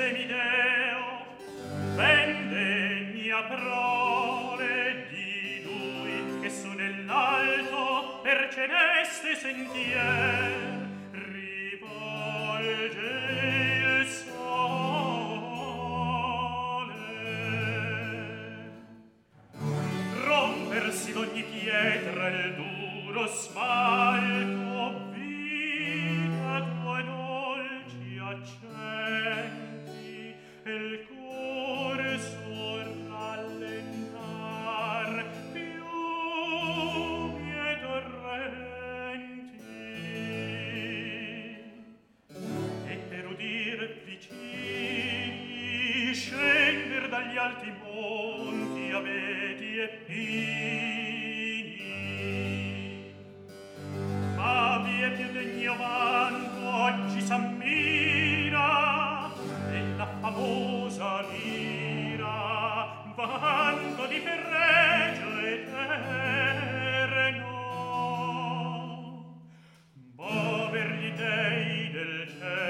semideo, ben degna prole di lui, che su nell'alto per celeste sentier rivolge il sole. Rompersi d'ogni pietra il duro smalto, vita tua dolci accenti, e il cuore sorrallentar fiumi e torrenti. E per udir vicini scender dagli alti monti abeti e pini, ma vie più degno vanto oggi s'ammira della famosa lira, vanto di ferregio eterno. Mover gli dei del cielo